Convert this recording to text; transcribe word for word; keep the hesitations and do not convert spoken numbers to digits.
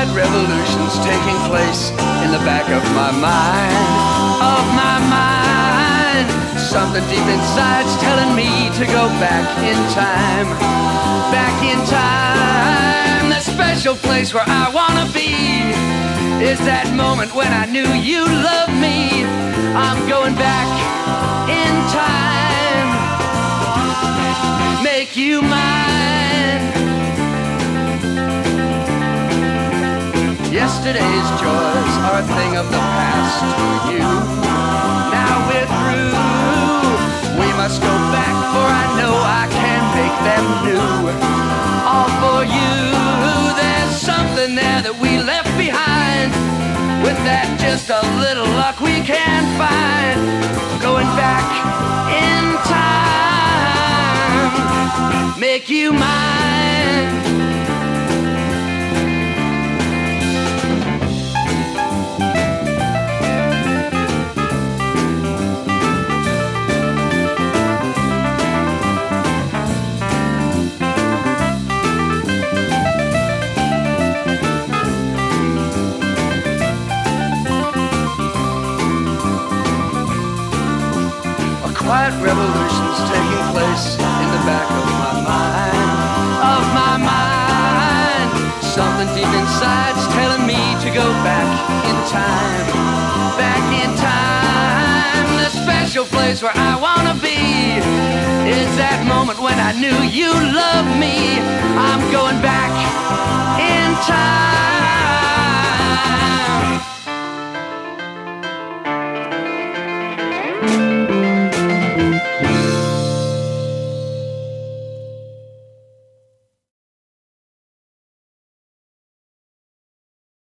quiet revolution's taking place in the back of my mind, of my mind. Something deep inside's telling me to go back in time, back in time. The special place where I wanna be is that moment when I knew you loved me. I'm going back in time, make you mine. Yesterday's joys are a thing of the past to you. Now we're through, we must go back, for I know I can make them new. All for you, there's something there that we left behind. With that, just a little luck we can find. Going back in time, make you mine. Quiet revolution's taking place in the back of my mind, of my mind. Something deep inside's telling me to go back in time, back in time. The special place where I wanna be is that moment when I knew you loved me. I'm going back in time.